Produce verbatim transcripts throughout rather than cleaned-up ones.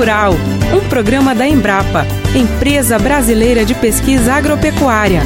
Rural, um programa da Embrapa, Empresa Brasileira de Pesquisa Agropecuária.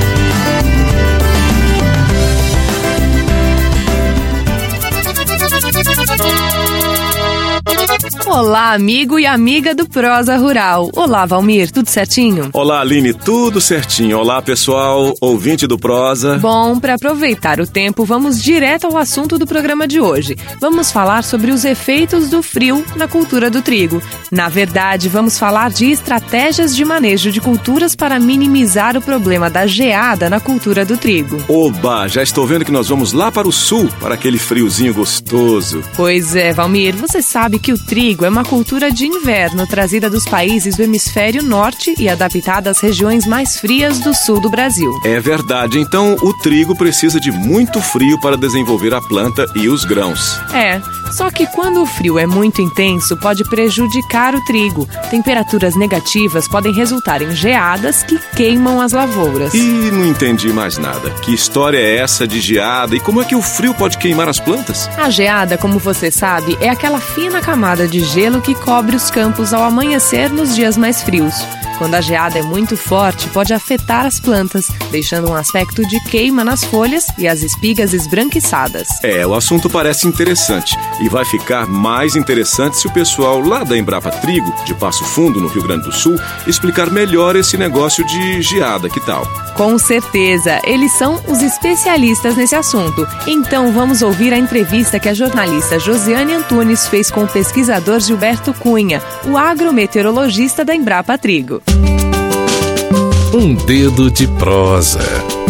Olá, amigo e amiga do Prosa Rural. Olá, Valmir, tudo certinho? Olá, Aline, tudo certinho. Olá, pessoal, ouvinte do Prosa. Bom, para aproveitar o tempo, vamos direto ao assunto do programa de hoje. Vamos falar sobre os efeitos do frio na cultura do trigo. Na verdade, vamos falar de estratégias de manejo de culturas para minimizar o problema da geada na cultura do trigo. Oba, já estou vendo que nós vamos lá para o sul, para aquele friozinho gostoso. Pois é, Valmir, você sabe que o trigo é uma cultura de inverno trazida dos países do hemisfério norte e adaptada às regiões mais frias do sul do Brasil. É verdade, então o trigo precisa de muito frio para desenvolver a planta e os grãos. É, só que quando o frio é muito intenso, pode prejudicar o trigo. Temperaturas negativas podem resultar em geadas que queimam as lavouras. Ih, não entendi mais nada. Que história é essa de geada e como é que o frio pode queimar as plantas? A geada, como você sabe, é aquela fina camada de gelo que cobre os campos ao amanhecer nos dias mais frios. Quando a geada é muito forte, pode afetar as plantas, deixando um aspecto de queima nas folhas e as espigas esbranquiçadas. É, o assunto parece interessante e vai ficar mais interessante se o pessoal lá da Embrapa Trigo, de Passo Fundo, no Rio Grande do Sul, explicar melhor esse negócio de geada, que tal? Com certeza, eles são os especialistas nesse assunto. Então vamos ouvir a entrevista que a jornalista Josiane Antunes fez com o pesquisador Gilberto Cunha, o agrometeorologista da Embrapa Trigo. Um dedo de prosa.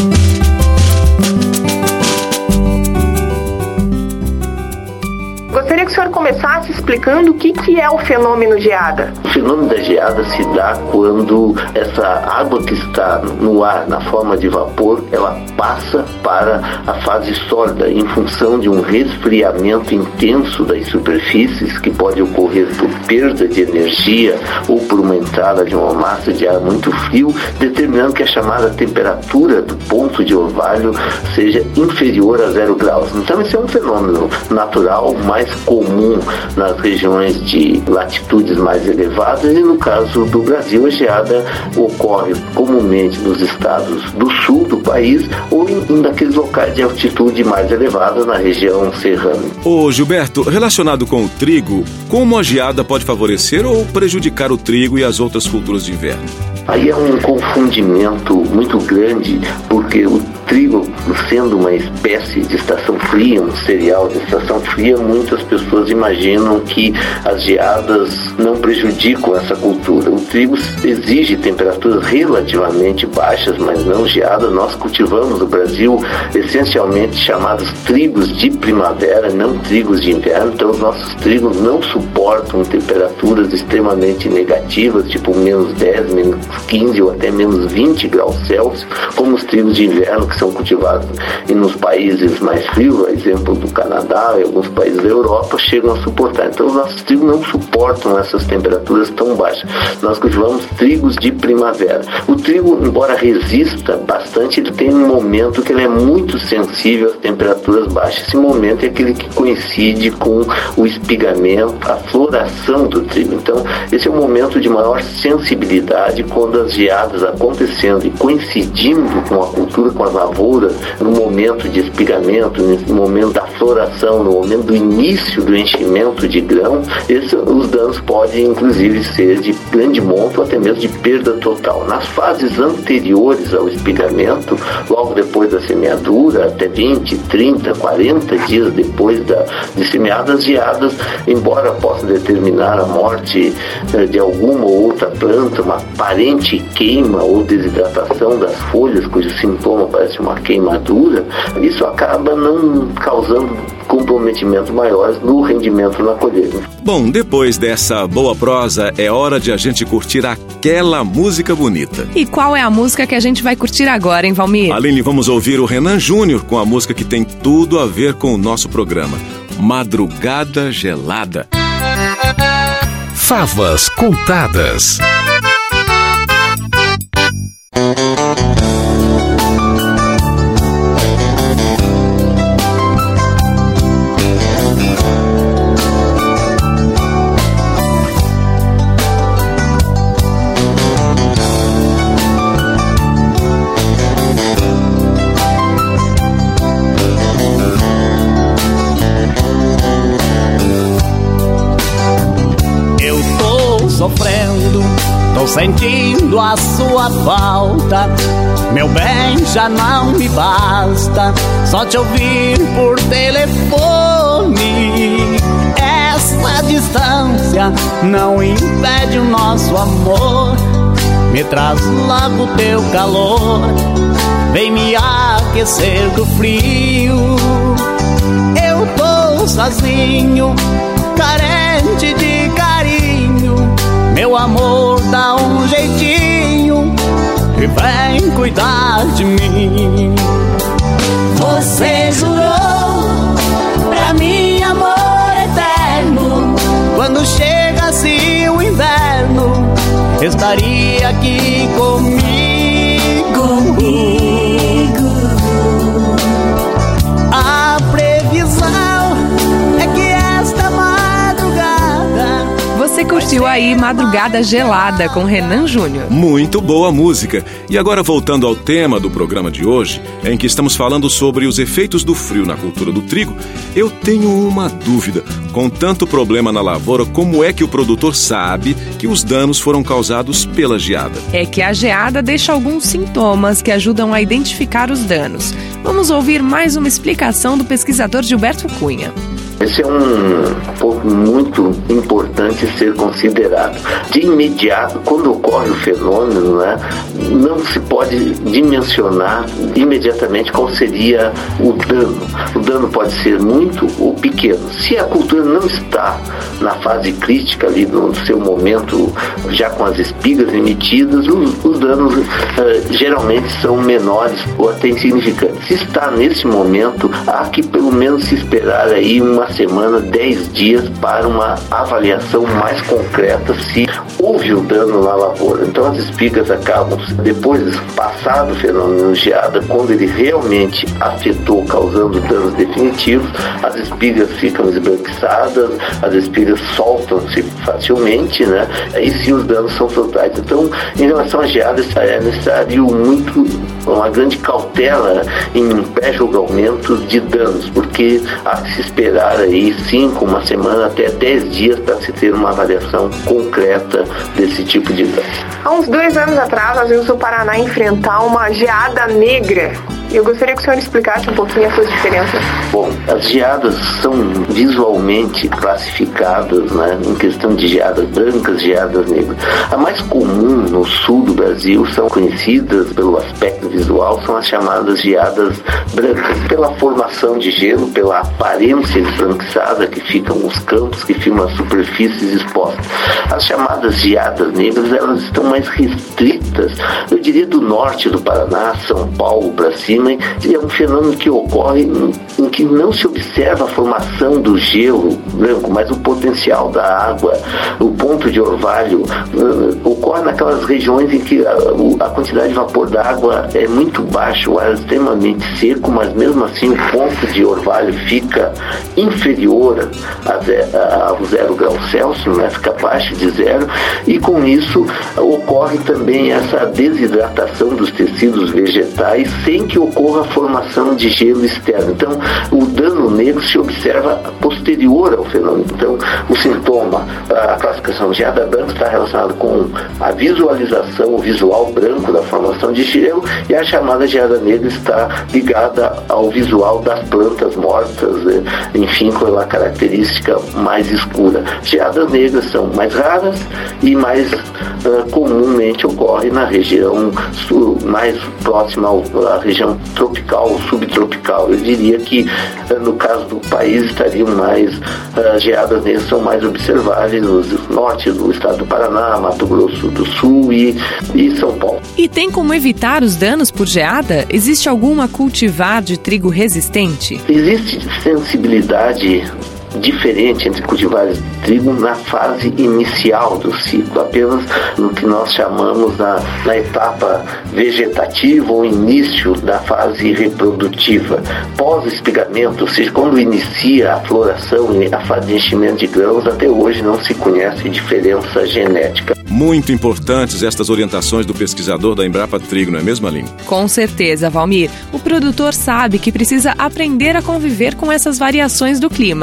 Gostaria que o senhor começasse explicando o que, que é o fenômeno geada. O fenômeno da geada se dá quando essa água que está no ar, na forma de vapor, ela passa para a fase sólida em função de um resfriamento intenso das superfícies que pode ocorrer por perda de energia ou por uma entrada de uma massa de ar muito frio, determinando que a chamada temperatura do ponto de orvalho seja inferior a zero graus. Então esse é um fenômeno natural mais comum nas regiões de latitudes mais elevadas e no caso do Brasil a geada ocorre comumente nos estados do sul do país ou em, em naqueles locais de altitude mais elevada na região serrana. Ô Gilberto, relacionado com o trigo, como a geada pode favorecer ou prejudicar o trigo e as outras culturas de inverno? Aí é um confundimento muito grande, porque o trigo, sendo uma espécie de estação fria, um cereal de estação fria, muitas pessoas imaginam que as geadas não prejudicam essa cultura. O trigo exige temperaturas relativamente baixas, mas não geadas. Nós cultivamos no Brasil essencialmente chamados trigos de primavera, não trigos de inverno. Então os nossos trigos não suportam temperaturas extremamente negativas, tipo menos dez, menos quinze ou até menos vinte graus Celsius, como os trigos de inverno que são cultivados e nos países mais frios, a exemplo do Canadá e alguns países da Europa, chegam a suportar. Então os nossos trigos não suportam essas temperaturas tão baixas. Nós cultivamos trigos de primavera. O trigo, embora resista bastante, ele tem um momento que ele é muito sensível às temperaturas baixas. Esse momento é aquele que coincide com o espigamento, a floração do trigo. Então esse é o momento de maior sensibilidade quando as geadas acontecendo e coincidindo com a cultura, com as lavouras, no momento de espigamento, no momento da floração, no momento do início do enchimento de grão, esse, os danos podem inclusive ser de grande monto ou até mesmo de perda total. Nas fases anteriores ao espigamento, logo depois da semeadura, até vinte, trinta, quarenta dias depois da, de semeadas, as geadas, embora possam determinar a morte eh, de alguma ou outra planta, uma aparente queima ou desidratação das folhas, cujo sintoma parece uma queimadura, isso acaba não causando comprometimentos maiores no rendimento na colheita. Bom, depois dessa boa prosa, é hora de a gente curtir aquela música bonita. E qual é a música que a gente vai curtir agora, hein, Valmir? Aline, vamos ouvir o Renan Júnior com a música que tem tudo a ver com o nosso programa, Madrugada Gelada. Favas Contadas. sentindo a sua falta. Meu bem, já não me basta só te ouvir por telefone. Essa distância não impede o nosso amor. Me traz logo teu calor, vem me aquecer do frio. Eu tô sozinho, carente de carinho. Meu amor, dá um jeitinho e vem cuidar de mim. Você jurou pra mim amor eterno. Quando chegasse o inverno, estaria aqui comigo. Comigo. A previsão é que esta madrugada... Você curtiu aí Madrugada Gelada com Renan Júnior. Muito boa música. E agora voltando ao tema do programa de hoje, em que estamos falando sobre os efeitos do frio na cultura do trigo, eu tenho uma dúvida. Com tanto problema na lavoura, como é que o produtor sabe que os danos foram causados pela geada? É que a geada deixa alguns sintomas que ajudam a identificar os danos. Vamos ouvir mais uma explicação do pesquisador Gilberto Cunha. Esse é um ponto muito importante ser considerado. De imediato, quando ocorre o fenômeno, né, não se pode dimensionar imediatamente qual seria o dano. O dano pode ser muito ou pequeno. Se a cultura não está na fase crítica, ali no seu momento, já com as espigas emitidas, os, os danos uh, geralmente são menores ou até insignificantes. Se está nesse momento, há que pelo menos se esperar aí uma semana, dez dias para uma avaliação mais concreta se houve o dano na lavoura. Então as espigas acabam, depois passado o fenômeno geada, quando ele realmente afetou, causando danos definitivos, as espigas ficam esbranquiçadas, as espigas soltam-se facilmente, né? Aí sim os danos são totais. Então, em relação à geada, é necessário muito, uma grande cautela em pré-julgamento de danos, porque há que se esperar aí cinco, uma semana, até dez dias para se ter uma avaliação concreta desse tipo de dano. Há uns dois anos atrás, nós vimos o Paraná enfrentar uma geada negra. Eu gostaria que o senhor explicasse um pouquinho essas diferenças. Bom, as geadas são visualmente classificadas, né, em questão de geadas brancas, geadas negras. A mais comum no sul do Brasil, são conhecidas pelo aspecto visual, são as chamadas geadas brancas, pela formação de gelo, pela aparência esbranquiçada que ficam os campos, que ficam as superfícies expostas. As chamadas geadas negras, elas estão mais restritas, eu diria, do norte do Paraná, São Paulo para cima. É um fenômeno que ocorre em, em que não se observa a formação do gelo branco, mas o potencial da água, o ponto de orvalho, uh, ocorre naquelas regiões em que a, a quantidade de vapor d'água é muito baixa, o ar é extremamente seco, mas mesmo assim o ponto de orvalho fica inferior a, a, a zero graus Celsius, né? Fica abaixo de zero, e com isso ocorre também essa desidratação dos tecidos vegetais sem que ocorra a formação de gelo externo. Então, o dano negro se observa posterior ao fenômeno. Então, o sintoma, a classificação de geada branca está relacionada com a visualização, o visual branco da formação de gelo, e a chamada geada negra está ligada ao visual das plantas mortas, enfim, com a característica mais escura. Geadas negras são mais raras e mais uh, comumente ocorrem na região sul, mais próxima à região tropical, subtropical. Eu diria que no caso do país estariam mais, uh, geadas negras são mais observáveis no norte do estado do Paraná, Mato Grosso do Sul e, e São Paulo. E tem como evitar os danos por geada? Existe alguma cultivar de trigo resistente? Existe sensibilidade diferente entre cultivares de trigo na fase inicial do ciclo, apenas no que nós chamamos na, na etapa vegetativa ou início da fase reprodutiva. Pós-espigamento, ou seja, quando inicia a floração e a fase de enchimento de grãos, até hoje não se conhece diferença genética. Muito importantes estas orientações do pesquisador da Embrapa Trigo, não é mesmo, Aline? Com certeza, Valmir. O produtor sabe que precisa aprender a conviver com essas variações do clima.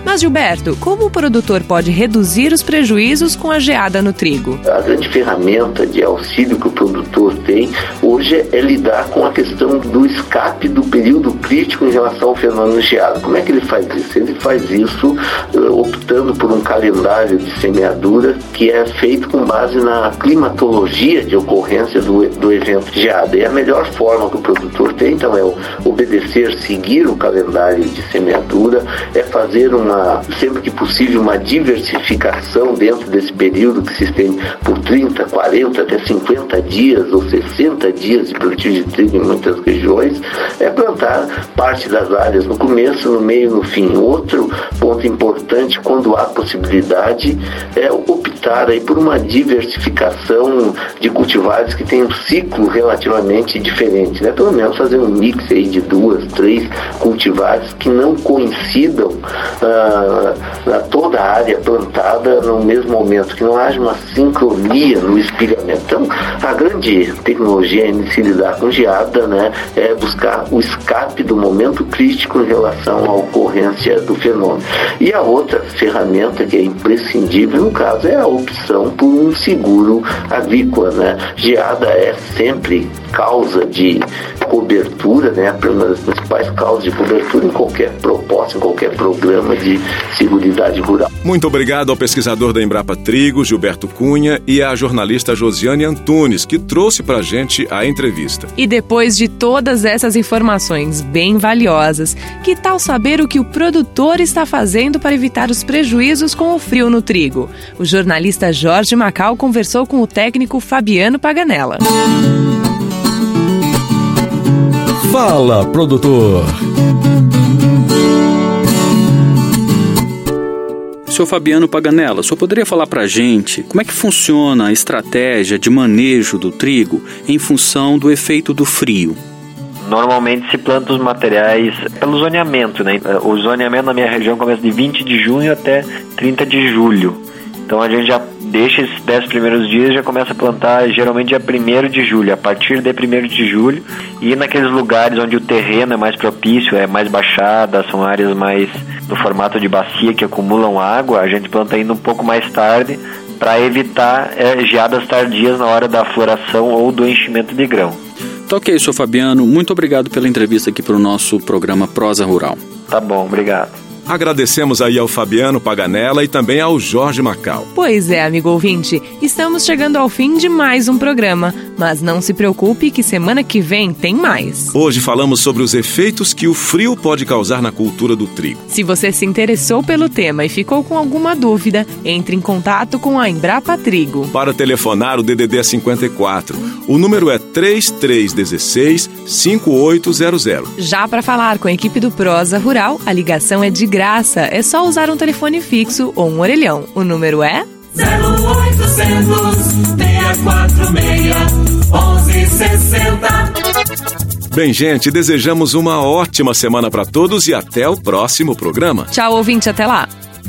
Mas, Gilberto, como o produtor pode reduzir os prejuízos com a geada no trigo? A grande ferramenta de auxílio que o produtor tem hoje é lidar com a questão do escape do período crítico em relação ao fenômeno geada. Como é que ele faz isso? Ele faz isso uh, optando por um calendário de semeadura que é feito com base na climatologia de ocorrência do, do evento geada. E a melhor forma que o produtor tem, então, é obedecer, seguir o calendário de semeadura, é fazer uma, sempre que possível, uma diversificação dentro desse período que se estende por trinta, quarenta, até cinquenta dias ou sessenta dias de plantio de trigo em muitas regiões, é plantar parte das áreas no começo, no meio e no fim. Outro ponto importante, quando há possibilidade, é optar aí por uma diversificação de cultivares que tem um ciclo relativamente diferente, né? Pelo menos fazer um mix aí de duas, três cultivares que não coincidam ah, na toda a área plantada no mesmo momento, que não haja uma sincronia no espilhamento. Então, a grande tecnologia em se lidar com geada, né, é buscar o escape do momento crítico em relação à ocorrência do fenômeno. E a outra ferramenta que é imprescindível, no caso, é a opção por um seguro agrícola, né? Geada é sempre causa de cobertura, né? Uma das principais causas de cobertura em qualquer proposta, em qualquer programa de seguridade rural. Muito obrigado ao pesquisador da Embrapa Trigo, Gilberto Cunha, e à jornalista Josiane Antunes, que trouxe pra gente a entrevista. E depois de todas essas informações bem valiosas, que tal saber o que o produtor está fazendo para evitar os prejuízos com o frio no trigo? O jornalista Jorge Macal conversou com o técnico Fabiano Paganella. Fala, produtor! Senhor Fabiano Paganella, o senhor poderia falar para a gente como é que funciona a estratégia de manejo do trigo em função do efeito do frio? Normalmente se planta os materiais pelo zoneamento, né? O zoneamento na minha região começa de vinte de junho até trinta de julho. Então a gente já deixa esses dez primeiros dias e já começa a plantar geralmente dia primeiro de julho, a partir de primeiro de julho, e naqueles lugares onde o terreno é mais propício, é mais baixada, são áreas mais no formato de bacia que acumulam água, a gente planta ainda um pouco mais tarde para evitar é, geadas tardias na hora da floração ou do enchimento de grão. Tá ok, senhor Fabiano, muito obrigado pela entrevista aqui para o nosso programa Prosa Rural. Tá bom, obrigado. Agradecemos aí ao Fabiano Paganella e também ao Jorge Macal. Pois é, amigo ouvinte, estamos chegando ao fim de mais um programa, mas não se preocupe que semana que vem tem mais. Hoje falamos sobre os efeitos que o frio pode causar na cultura do trigo. Se você se interessou pelo tema e ficou com alguma dúvida, entre em contato com a Embrapa Trigo. Para telefonar o D D D cinquenta e quatro, o número é três três um seis, cinco oito zero zero. Já para falar com a equipe do Prosa Rural, a ligação é de graça, é só usar um telefone fixo ou um orelhão. O número é zero oitocentos, seis quatro seis, onze sessenta. Bem, gente, desejamos uma ótima semana para todos e até o próximo programa. Tchau, ouvinte, até lá.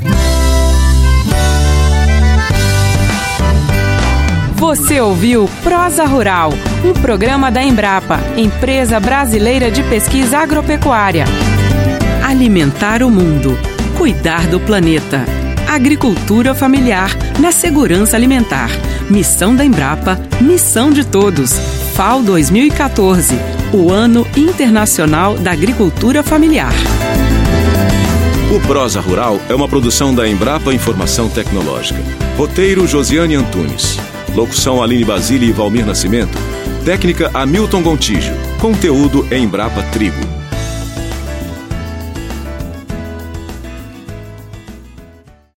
Você ouviu Prosa Rural, um programa da Embrapa, Empresa Brasileira de Pesquisa Agropecuária. Alimentar o mundo, cuidar do planeta. Agricultura familiar na segurança alimentar. Missão da Embrapa, missão de todos. F A O dois mil e quatorze, o Ano Internacional da Agricultura Familiar. O Prosa Rural é uma produção da Embrapa Informação Tecnológica. Roteiro Josiane Antunes. Locução Aline Basile e Valmir Nascimento. Técnica Hamilton Gontijo. Conteúdo Embrapa Trigo.